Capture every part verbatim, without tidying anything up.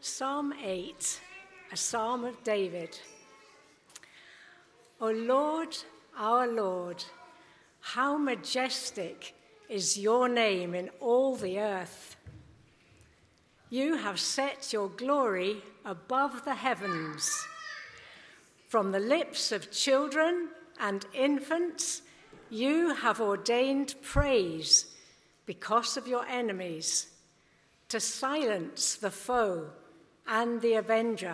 Psalm eight, a psalm of David. O Lord, our Lord, how majestic is your name in all the earth. You have set your glory above the heavens. From the lips of children and infants, you have ordained praise because of your enemies, to silence the foe and the avenger.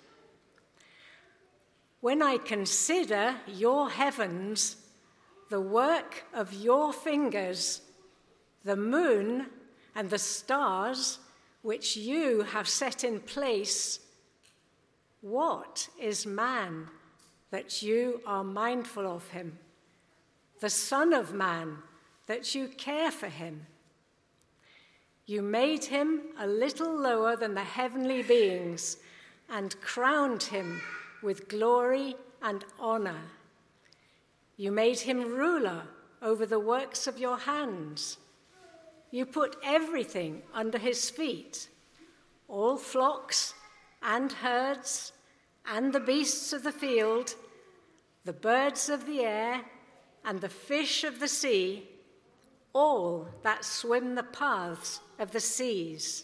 When I consider your heavens, the work of your fingers, the moon and the stars which you have set in place, what is man that you are mindful of him, the Son of Man that you care for him? You made him a little lower than the heavenly beings and crowned him with glory and honor. You made him ruler over the works of your hands. You put everything under his feet, all flocks and herds and the beasts of the field, the birds of the air and the fish of the sea, all that swim the paths of the seas.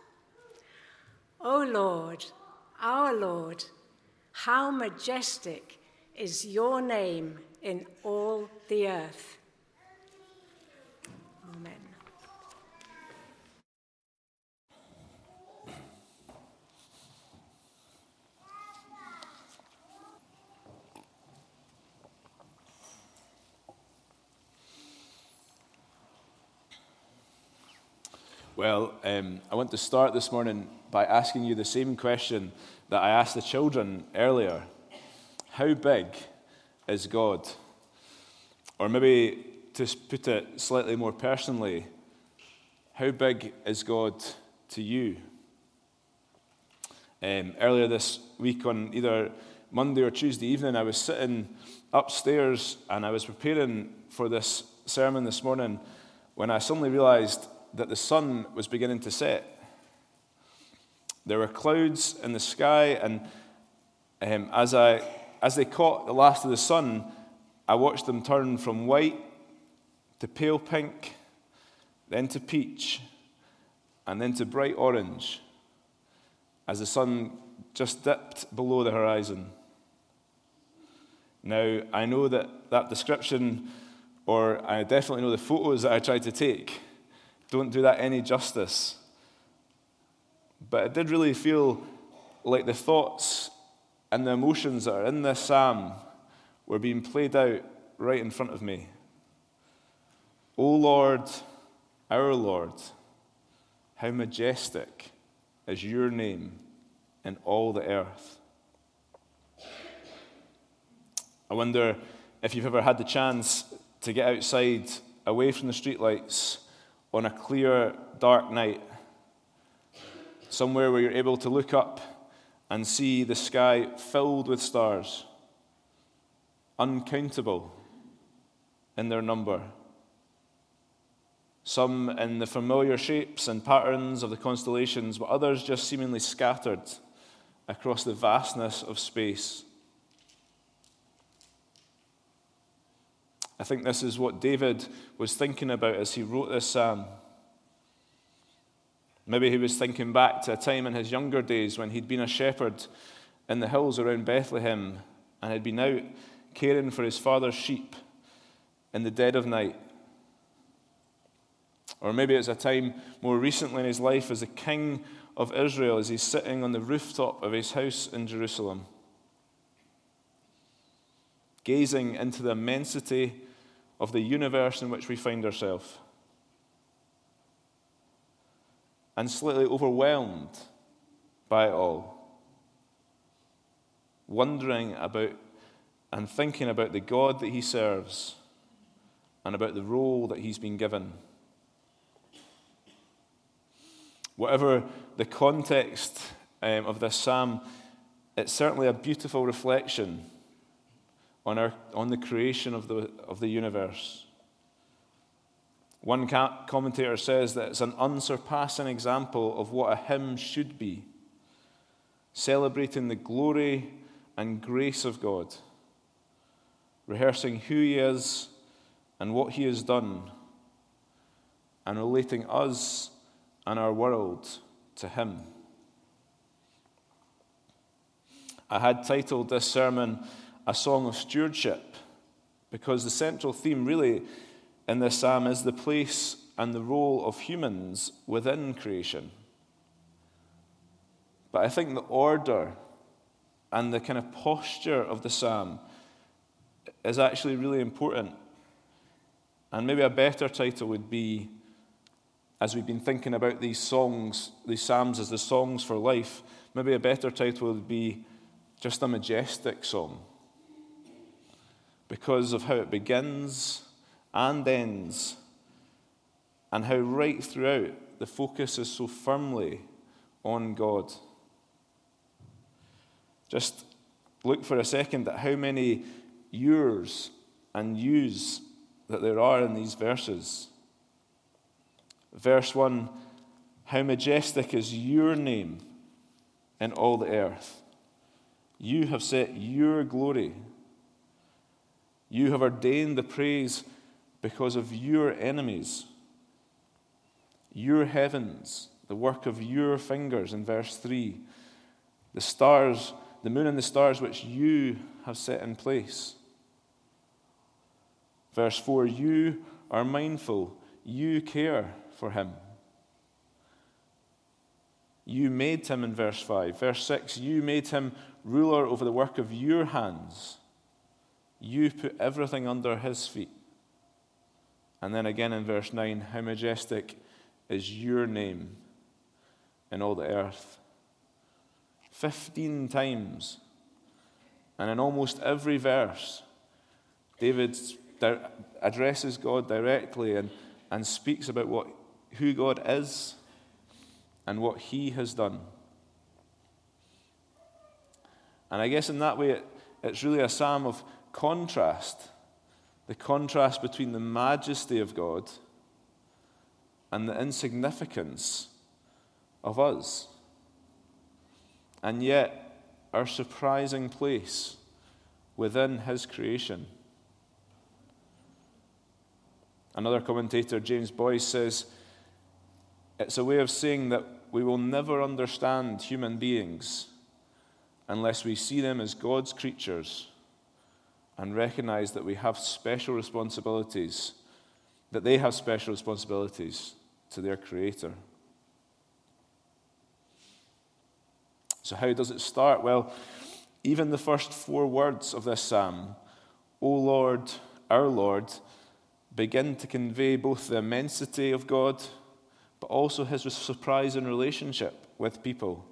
O Lord, our Lord, how majestic is your name in all the earth. Amen. Well, um, I want to start this morning by asking you the same question that I asked the children earlier. How big is God? Or maybe to put it slightly more personally, how big is God to you? Um, earlier this week on either Monday or Tuesday evening, I was sitting upstairs and I was preparing for this sermon this morning when I suddenly realized that the sun was beginning to set. There were clouds in the sky, and um, as I as they caught the last of the sun, I watched them turn from white to pale pink, then to peach, and then to bright orange, as the sun just dipped below the horizon. Now, I know that that description, or I definitely know the photos that I tried to take, don't do that any justice. But it did really feel like the thoughts and the emotions that are in this psalm were being played out right in front of me. O Lord, our Lord, how majestic is your name in all the earth. I wonder if you've ever had the chance to get outside, away from the streetlights, on a clear, dark night, somewhere where you're able to look up and see the sky filled with stars, uncountable in their number, some in the familiar shapes and patterns of the constellations, but others just seemingly scattered across the vastness of space. I think this is what David was thinking about as he wrote this psalm. Maybe he was thinking back to a time in his younger days when he'd been a shepherd in the hills around Bethlehem and had been out caring for his father's sheep in the dead of night. Or maybe it's a time more recently in his life as a king of Israel as he's sitting on the rooftop of his house in Jerusalem, gazing into the immensity of the universe in which we find ourselves, and slightly overwhelmed by it all, wondering about and thinking about the God that he serves and about the role that he's been given. Whatever the context um, of this psalm, it's certainly a beautiful reflection on our on the creation of the of the universe. One commentator says that it's an unsurpassing example of what a hymn should be, celebrating the glory and grace of God, rehearsing who he is and what he has done, and relating us and our world to him. I had titled this sermon A Song of Stewardship, because the central theme really in this psalm is the place and the role of humans within creation. But I think the order and the kind of posture of the psalm is actually really important. And maybe a better title would be, as we've been thinking about these songs, these psalms as the songs for life, maybe a better title would be just a majestic song, because of how it begins and ends, and how right throughout the focus is so firmly on God. Just look for a second at how many yours and yous that there are in these verses. Verse one, how majestic is your name in all the earth. You have set your glory. You have ordained the praise because of your enemies. Your heavens, the work of your fingers, in verse three. The stars, the moon and the stars which you have set in place. Verse four, you are mindful, you care for him. You made him, in verse five. Verse six, you made him ruler over the work of your hands. You put everything under his feet. And then again in verse nine, how majestic is your name in all the earth. Fifteen times, and in almost every verse, David addresses God directly and, and speaks about what who God is and what he has done. And I guess in that way, it, it's really a psalm of contrast, the contrast between the majesty of God and the insignificance of us, and yet our surprising place within his creation. Another commentator, James Boyce, says, it's a way of saying that we will never understand human beings unless we see them as God's creatures and recognize that we have special responsibilities, that they have special responsibilities to their Creator. So how does it start? Well, even the first four words of this psalm, O Lord, our Lord, begin to convey both the immensity of God, but also his surprising relationship with people.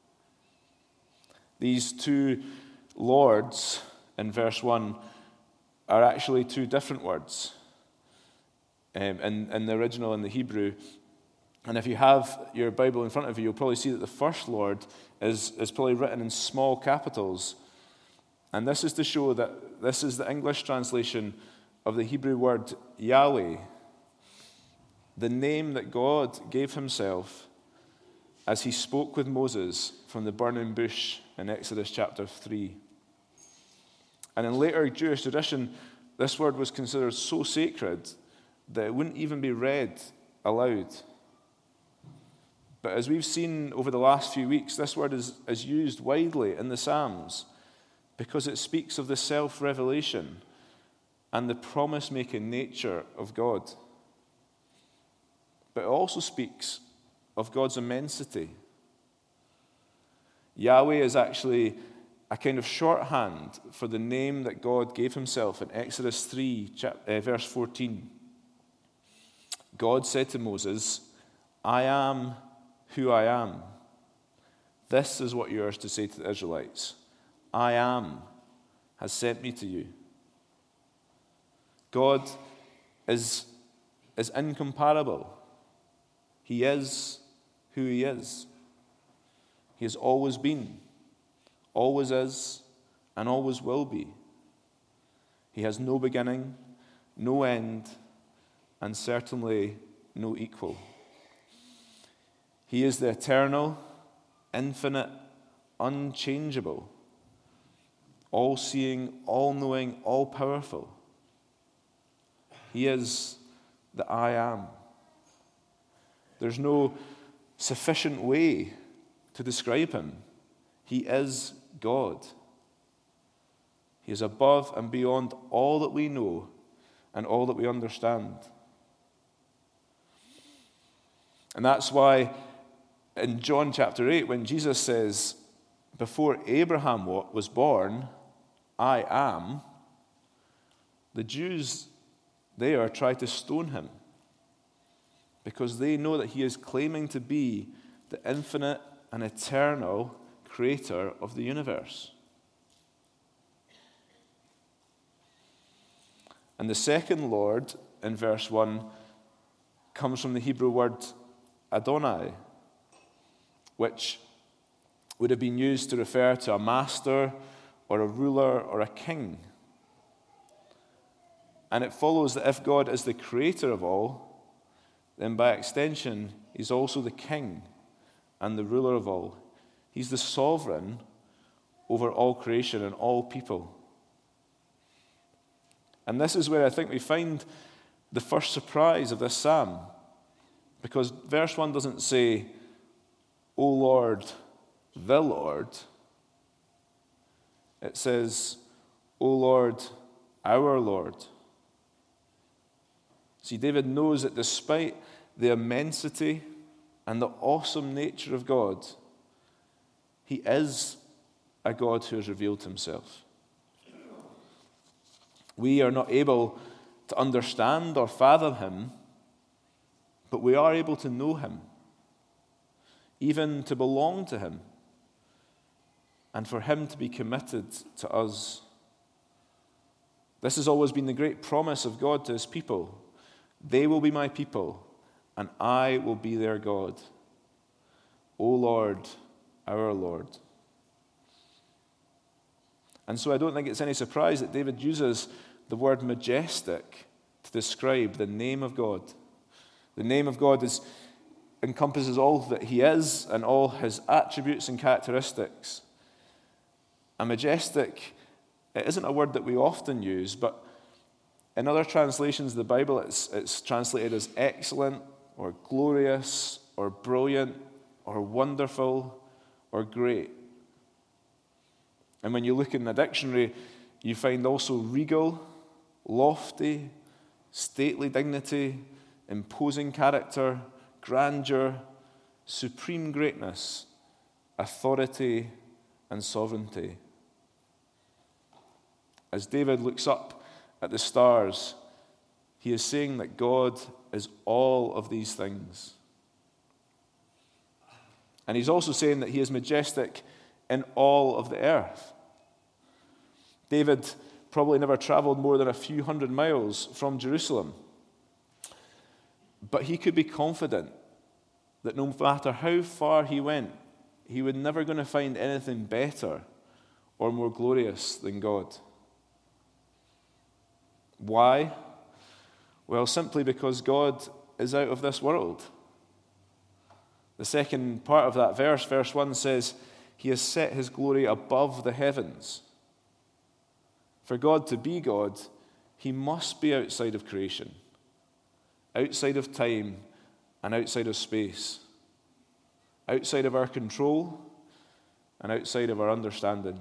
These two lords in verse one are actually two different words um, in, in the original, in the Hebrew. And if you have your Bible in front of you, you'll probably see that the first Lord is, is probably written in small capitals. And this is to show that this is the English translation of the Hebrew word Yahweh, the name that God gave himself as he spoke with Moses from the burning bush in Exodus chapter three. And in later Jewish tradition, this word was considered so sacred that it wouldn't even be read aloud. But as we've seen over the last few weeks, this word is, is used widely in the Psalms because it speaks of the self-revelation and the promise-making nature of God. But it also speaks of God's immensity. Yahweh is actually a kind of shorthand for the name that God gave himself in Exodus three, verse fourteen. God said to Moses, I am who I am. This is what you are to say to the Israelites. I am has sent me to you. God is, is incomparable. He is who he is. He has always been, always is, and always will be. He has no beginning, no end, and certainly no equal. He is the eternal, infinite, unchangeable, all-seeing, all-knowing, all-powerful. He is the I am. There's no sufficient way to describe him. He is God. He is above and beyond all that we know and all that we understand. And that's why in John chapter eight, when Jesus says, before Abraham was born, I am, the Jews there try to stone him because they know that he is claiming to be the infinite and eternal creator of the universe. And the second Lord in verse one comes from the Hebrew word Adonai, which would have been used to refer to a master or a ruler or a king. And it follows that if God is the creator of all, then by extension, he's also the king and the ruler of all. He's the sovereign over all creation and all people. And this is where I think we find the first surprise of this psalm, because verse one doesn't say, O Lord, the Lord. It says, O Lord, our Lord. See, David knows that despite the immensity and the awesome nature of God, he is a God who has revealed himself. We are not able to understand or fathom him, but we are able to know him, even to belong to him, and for him to be committed to us. This has always been the great promise of God to his people. They will be my people, and I will be their God. O Lord, our Lord. And so I don't think it's any surprise that David uses the word majestic to describe the name of God. The name of God is, encompasses all that he is and all his attributes and characteristics. A majestic, it isn't a word that we often use, but in other translations of the Bible, it's, it's translated as excellent or glorious or brilliant or wonderful or great. And when you look in the dictionary, you find also regal, lofty, stately dignity, imposing character, grandeur, supreme greatness, authority, and sovereignty. As David looks up at the stars, he is saying that God is all of these things. And he's also saying that he is majestic in all of the earth. David probably never traveled more than a few hundred miles from Jerusalem. But he could be confident that no matter how far he went, he was never going to find anything better or more glorious than God. Why? Well, simply because God is out of this world. The second part of that verse, verse one, says, he has set his glory above the heavens. For God to be God, he must be outside of creation, outside of time, and outside of space, outside of our control, and outside of our understanding.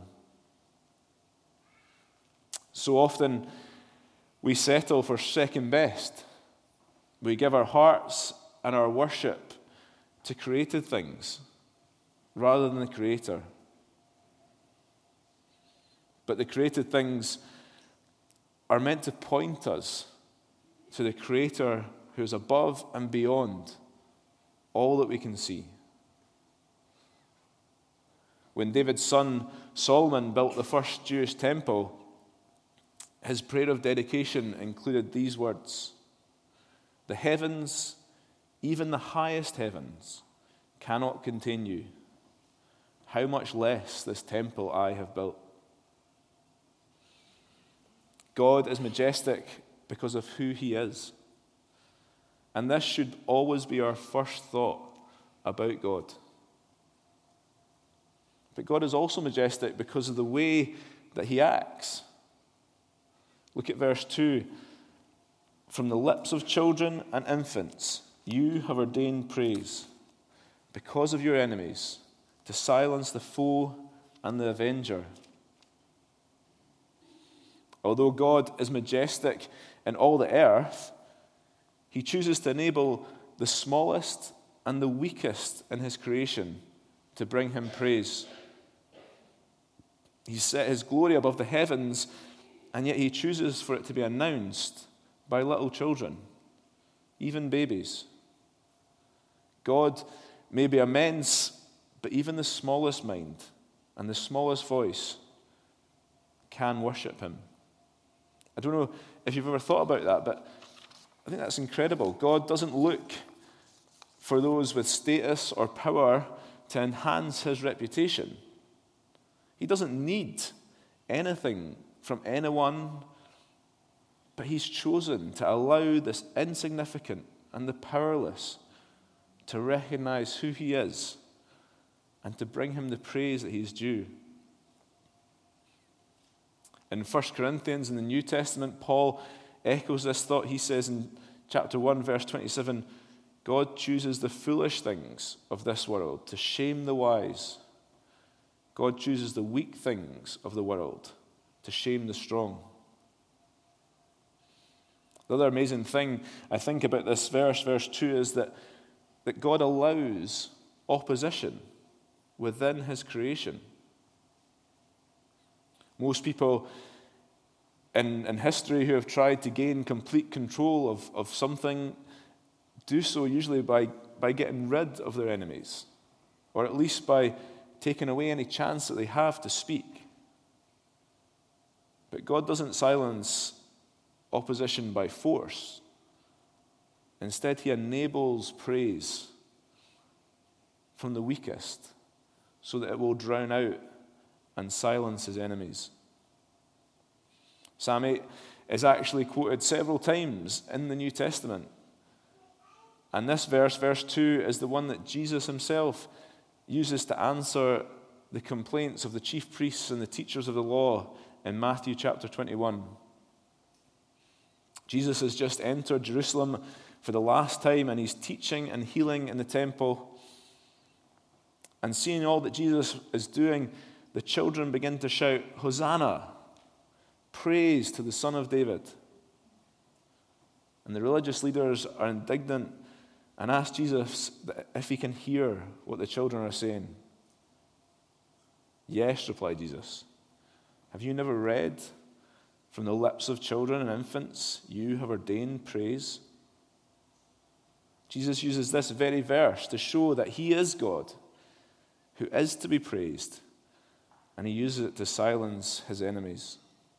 So often, we settle for second best. We give our hearts and our worship to created things rather than the Creator. But the created things are meant to point us to the Creator who is above and beyond all that we can see. When David's son Solomon built the first Jewish temple, his prayer of dedication included these words: the heavens, even the highest heavens, cannot contain you. How much less this temple I have built. God is majestic because of who he is. And this should always be our first thought about God. But God is also majestic because of the way that he acts. Look at verse two. From the lips of children and infants, you have ordained praise because of your enemies, to silence the foe and the avenger. Although God is majestic in all the earth, he chooses to enable the smallest and the weakest in his creation to bring him praise. He's set his glory above the heavens, and yet he chooses for it to be announced by little children, even babies. God may be immense, but even the smallest mind and the smallest voice can worship him. I don't know if you've ever thought about that, but I think that's incredible. God doesn't look for those with status or power to enhance his reputation. He doesn't need anything from anyone, but he's chosen to allow this insignificant and the powerless to recognize who he is and to bring him the praise that he's due. In First Corinthians in the New Testament, Paul echoes this thought. He says in chapter one, verse twenty-seven, God chooses the foolish things of this world to shame the wise. God chooses the weak things of the world to shame the strong. The other amazing thing I think about this verse, verse two, is that, that God allows opposition within his creation. Most people in, in history who have tried to gain complete control of, of something do so usually by, by getting rid of their enemies, or at least by taking away any chance that they have to speak. But God doesn't silence opposition by force. Instead, he enables praise from the weakest so that it will drown out and silence his enemies. Psalm eight is actually quoted several times in the New Testament. And this verse, verse two, is the one that Jesus himself uses to answer the complaints of the chief priests and the teachers of the law in Matthew chapter twenty-one. Jesus has just entered Jerusalem for the last time, and he's teaching and healing in the temple. And seeing all that Jesus is doing, the children begin to shout, Hosanna, praise to the Son of David. And the religious leaders are indignant and ask Jesus if he can hear what the children are saying. Yes, replied Jesus. Have you never read, from the lips of children and infants, you have ordained praise? Jesus uses this very verse to show that he is God, who is to be praised, and he uses it to silence his enemies.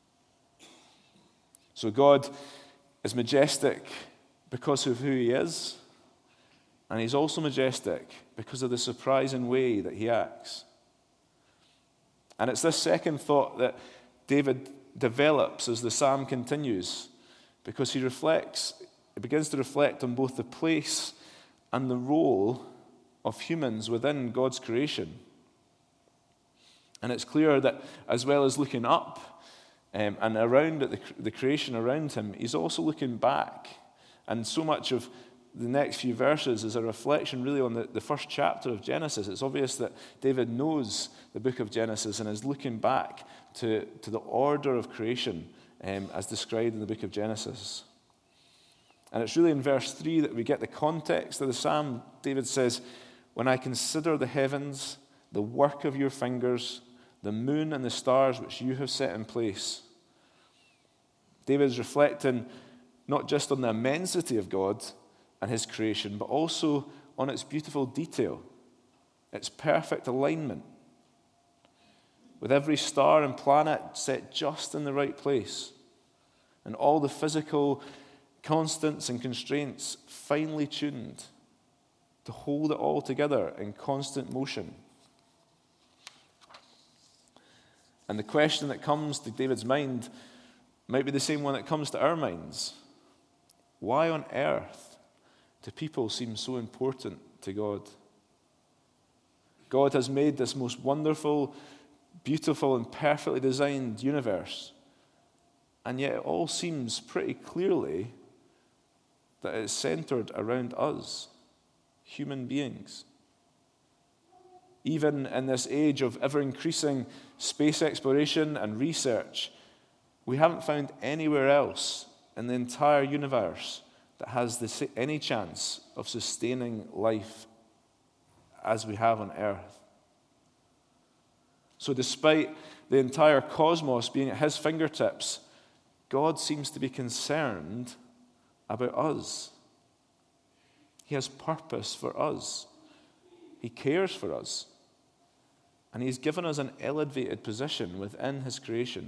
So God is majestic because of who he is, and he's also majestic because of the surprising way that he acts. And it's this second thought that David develops as the psalm continues, because he reflects, he begins to reflect on both the place and the role of humans within God's creation. And it's clear that as well as looking up um, and around at the, the creation around him, he's also looking back. And so much of the next few verses is a reflection really on the, the first chapter of Genesis. It's obvious that David knows the book of Genesis and is looking back to, to the order of creation um, as described in the book of Genesis. And it's really in verse three that we get the context of the psalm. David says, when I consider the heavens, the work of your fingers, the moon and the stars which you have set in place. David is reflecting not just on the immensity of God and his creation, but also on its beautiful detail, its perfect alignment, with every star and planet set just in the right place, and all the physical constants and constraints finely tuned to hold it all together in constant motion. And the question that comes to David's mind might be the same one that comes to our minds. Why on earth do people seem so important to God? God has made this most wonderful, beautiful, and perfectly designed universe. And yet it all seems pretty clearly that it's centered around us, human beings. Even in this age of ever-increasing space exploration and research, we haven't found anywhere else in the entire universe that has this, any chance of sustaining life as we have on Earth. So despite the entire cosmos being at his fingertips, God seems to be concerned about us. He has purpose for us. He cares for us. And he's given us an elevated position within his creation.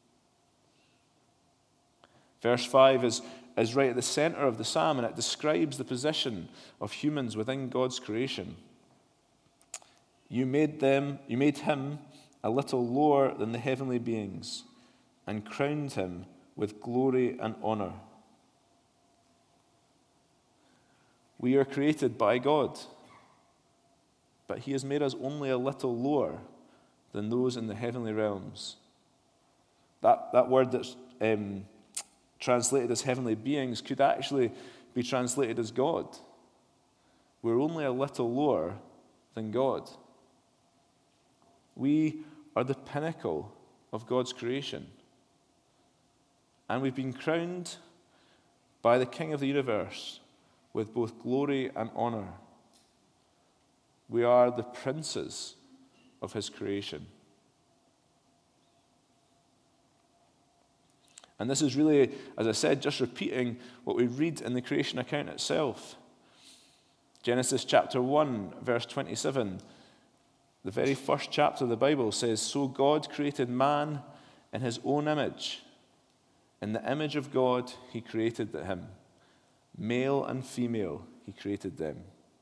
Verse five is, is right at the center of the psalm, and it describes the position of humans within God's creation. You made them, you made him a little lower than the heavenly beings, and crowned him with glory and honor. We are created by God, but he has made us only a little lower than those in the heavenly realms. That, that word that's um, translated as heavenly beings could actually be translated as God. We're only a little lower than God. We are the pinnacle of God's creation. And we've been crowned by the King of the universe with both glory and honor. We are the princes of his creation. And this is really, as I said, just repeating what we read in the creation account itself. Genesis chapter one, verse twenty-seven, the very first chapter of the Bible says, "So God created man in his own image. In the image of God, he created him. Male and female, he created them."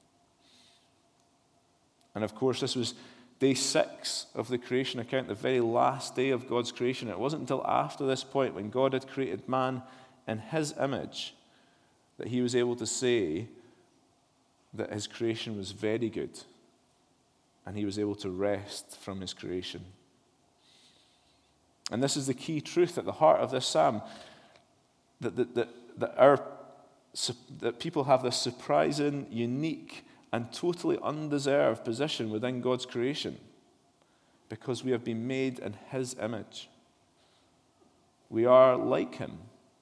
And of course, this was day six of the creation account, the very last day of God's creation. It wasn't until after this point, when God had created man in his image, that he was able to say that his creation was very good, and he was able to rest from his creation. And this is the key truth at the heart of this psalm, that, that, that, that, our, that people have this surprising, unique, and totally undeserved position within God's creation, because we have been made in his image. We are like him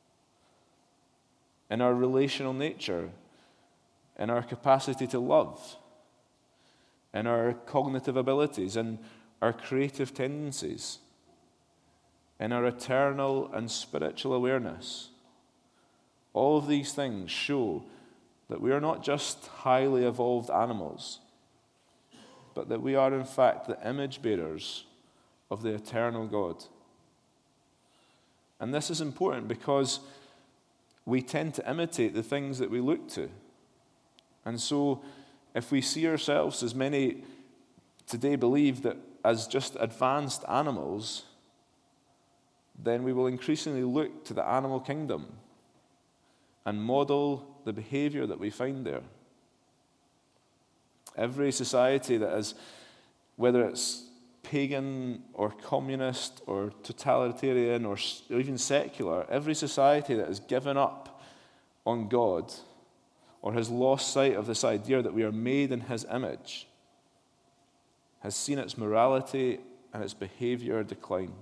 in our relational nature, in our capacity to love, in our cognitive abilities, in our creative tendencies, in our eternal and spiritual awareness. All of these things show that we are not just highly evolved animals, but that we are in fact the image bearers of the eternal God. And this is important because we tend to imitate the things that we look to. And so if we see ourselves, as many today believe, that as just advanced animals, then we will increasingly look to the animal kingdom and model the behavior that we find there. Every society that is, whether it's pagan or communist or totalitarian or even secular, every society that has given up on God or has lost sight of this idea that we are made in his image has seen its morality and its behavior decline.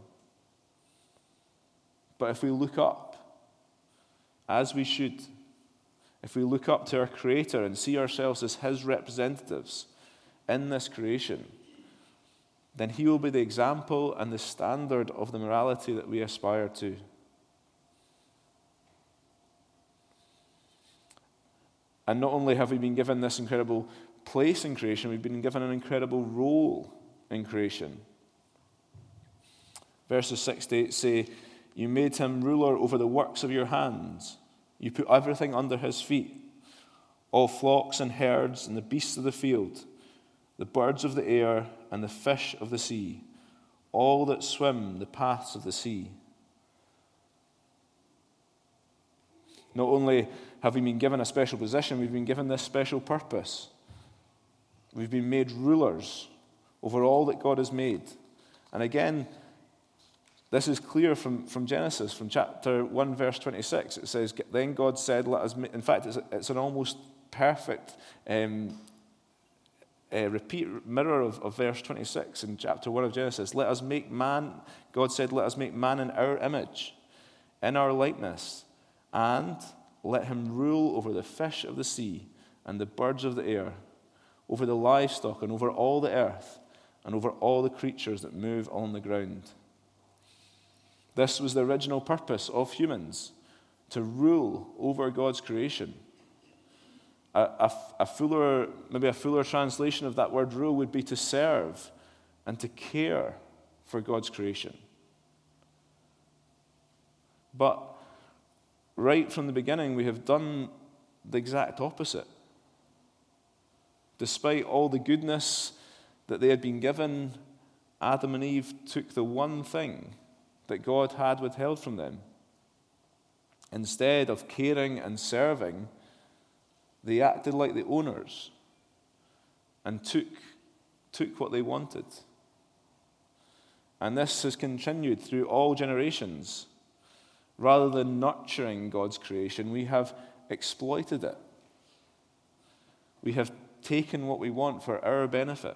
But if we look up, as we should, if we look up to our Creator and see ourselves as his representatives in this creation, then he will be the example and the standard of the morality that we aspire to. And not only have we been given this incredible place in creation, we've been given an incredible role in creation. Verses six to eight say, "You made him ruler over the works of your hands. You put everything under his feet, all flocks and herds and the beasts of the field, the birds of the air and the fish of the sea, all that swim the paths of the sea." Not only have we been given a special position, we've been given this special purpose. We've been made rulers over all that God has made. And again, this is clear from, from Genesis, from chapter one, verse twenty-six. It says, then God said, let us make, in fact, it's, it's an almost perfect um, uh, repeat mirror of, of verse twenty-six in chapter one of Genesis. Let us make man, God said, let us make man in our image, in our likeness, and let him rule over the fish of the sea and the birds of the air, over the livestock and over all the earth, and over all the creatures that move on the ground. This was the original purpose of humans, to rule over God's creation. A, a, a fuller, maybe a fuller translation of that word rule would be to serve and to care for God's creation. But right from the beginning, we have done the exact opposite. Despite all the goodness that they had been given, Adam and Eve took the one thing that God had withheld from them. Instead of caring and serving, they acted like the owners and took, took what they wanted. And this has continued through all generations. Rather than nurturing God's creation, we have exploited it. We have taken what we want for our benefit.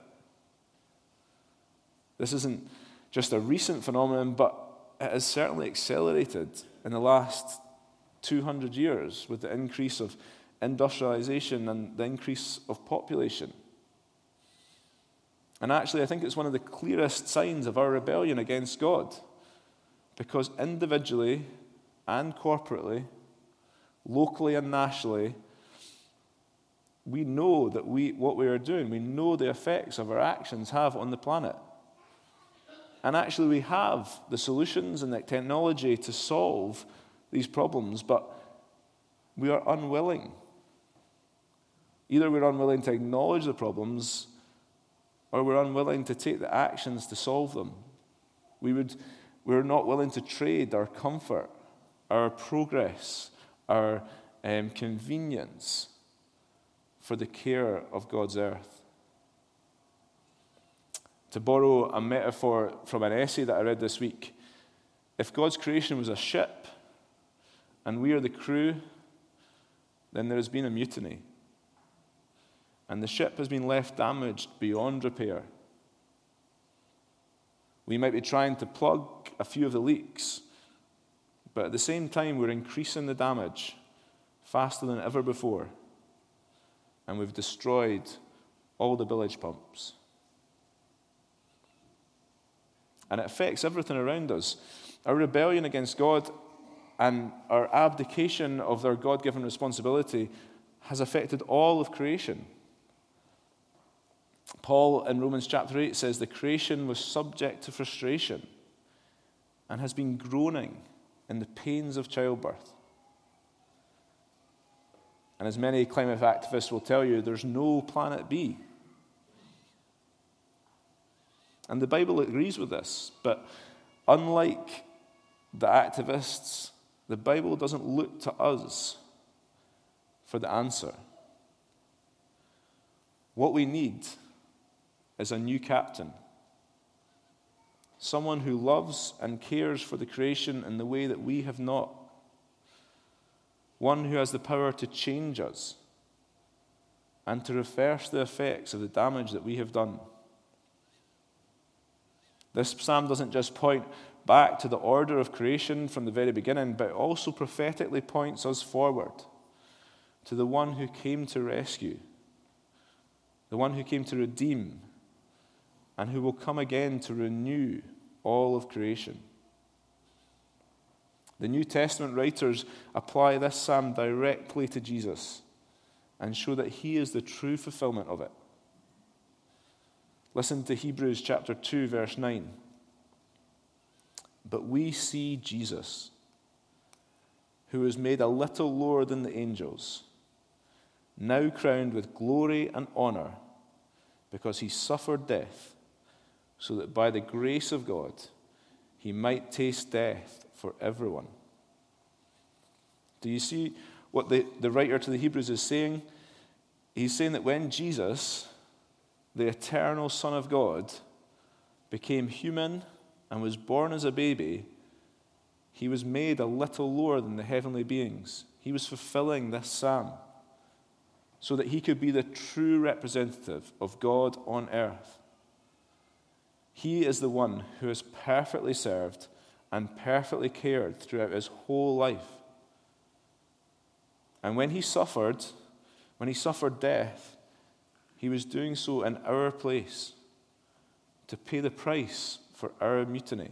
This isn't just a recent phenomenon, but it has certainly accelerated in the last two hundred years with the increase of industrialization and the increase of population. And actually, I think it's one of the clearest signs of our rebellion against God, because individually and corporately, locally and nationally, we know that we what we are doing, we know the effects of our actions have on the planet. And actually we have the solutions and the technology to solve these problems, but we are unwilling. Either we're unwilling to acknowledge the problems, or we're unwilling to take the actions to solve them. We would, we're not willing to trade our comfort, our progress, our um, convenience for the care of God's earth. To borrow a metaphor from an essay that I read this week, if God's creation was a ship and we are the crew, then there has been a mutiny. And the ship has been left damaged beyond repair. We might be trying to plug a few of the leaks, but at the same time we're increasing the damage faster than ever before. And we've destroyed all the bilge pumps. And it affects everything around us. Our rebellion against God and our abdication of their God-given responsibility has affected all of creation. Paul in Romans chapter eight says the creation was subject to frustration and has been groaning in the pains of childbirth. And as many climate activists will tell you, there's no planet B. And the Bible agrees with this, but unlike the activists, the Bible doesn't look to us for the answer. What we need is a new captain, someone who loves and cares for the creation in the way that we have not, one who has the power to change us and to reverse the effects of the damage that we have done. This psalm doesn't just point back to the order of creation from the very beginning, but it also prophetically points us forward to the one who came to rescue, the one who came to redeem, and who will come again to renew all of creation. The New Testament writers apply this psalm directly to Jesus and show that he is the true fulfillment of it. Listen to Hebrews chapter two, verse nine. But we see Jesus, who was made a little lower than the angels, now crowned with glory and honor, because he suffered death, so that by the grace of God he might taste death for everyone. Do you see what the, the writer to the Hebrews is saying? He's saying that when Jesus, the eternal Son of God, became human and was born as a baby, he was made a little lower than the heavenly beings. He was fulfilling this psalm so that he could be the true representative of God on earth. He is the one who has perfectly served and perfectly cared throughout his whole life. And when he suffered, when he suffered death, he was doing so in our place to pay the price for our mutiny.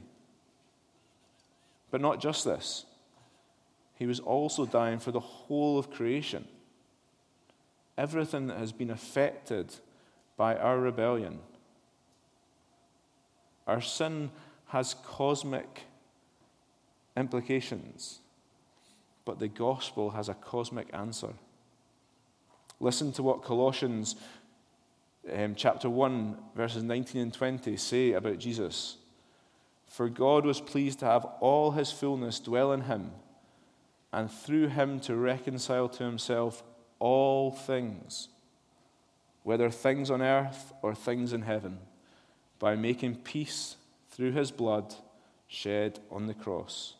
But not just this. He was also dying for the whole of creation. Everything that has been affected by our rebellion. Our sin has cosmic implications, but the gospel has a cosmic answer. Listen to what Colossians um, chapter one, verses nineteen and twenty say about Jesus. For God was pleased to have all his fullness dwell in him, and through him to reconcile to himself all things, whether things on earth or things in heaven, by making peace through his blood shed on the cross.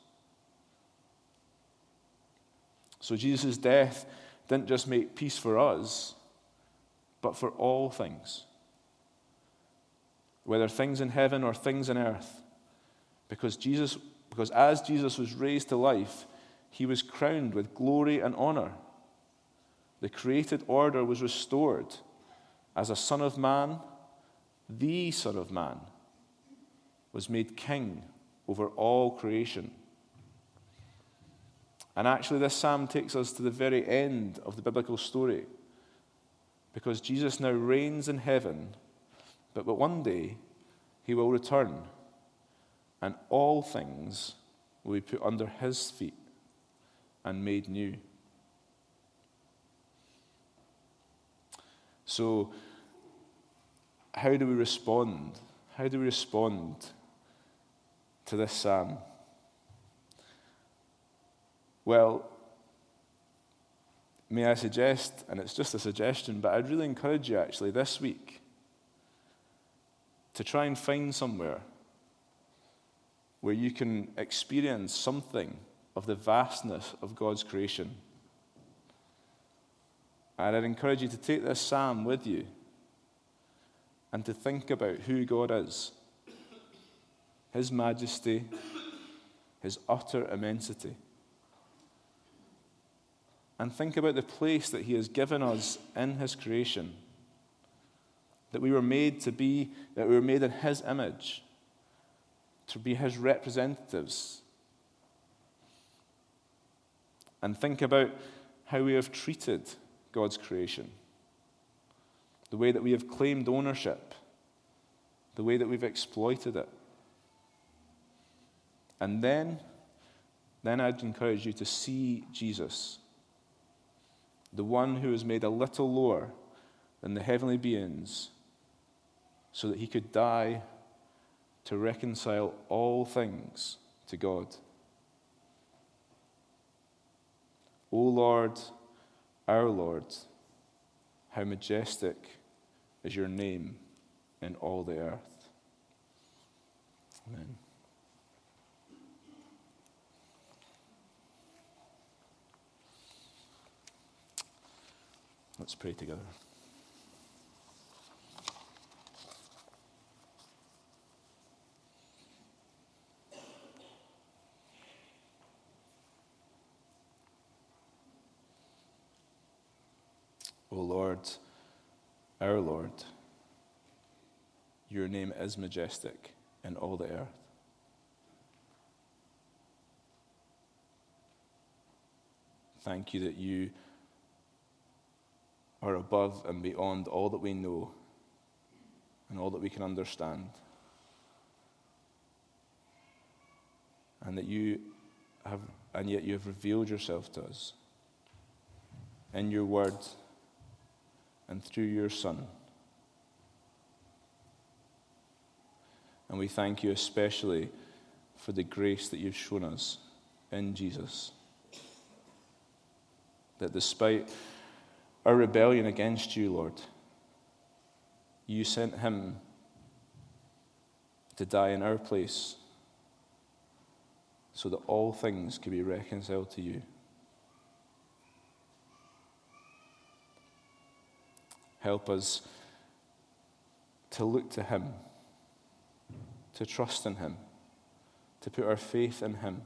So Jesus' death didn't just make peace for us, but for all things, whether things in heaven or things in earth, because Jesus, because as Jesus was raised to life, he was crowned with glory and honor. The created order was restored as a son of man. The Son of Man was made king over all creation. And actually, this psalm takes us to the very end of the biblical story, because Jesus now reigns in heaven, but, but one day he will return, and all things will be put under his feet and made new. So, how do we respond? How do we respond to this psalm? Well, may I suggest, and it's just a suggestion, but I'd really encourage you actually this week to try and find somewhere where you can experience something of the vastness of God's creation. And I'd encourage you to take this psalm with you and to think about who God is, his majesty, his utter immensity. And think about the place that he has given us in his creation, that we were made to be, that we were made in his image, to be his representatives. And think about how we have treated God's creation, the way that we have claimed ownership, the way that we've exploited it. And then, then I'd encourage you to see Jesus, the one who is made a little lower than the heavenly beings, so that he could die to reconcile all things to God. O Lord, our Lord, how majestic is your name in all the earth. Amen. Let's pray together. O Lord, our Lord, your name is majestic in all the earth. Thank you that you are above and beyond all that we know and all that we can understand. And that you have, and yet you have revealed yourself to us in your word and through your Son. And we thank you especially for the grace that you've shown us in Jesus. That despite our rebellion against you, Lord, you sent him to die in our place so that all things could be reconciled to you. Help us to look to him, to trust in him, to put our faith in him.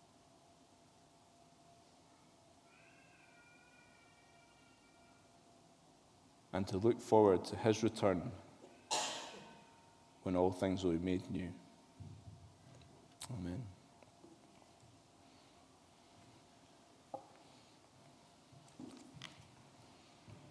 And to look forward to his return when all things will be made new. Amen.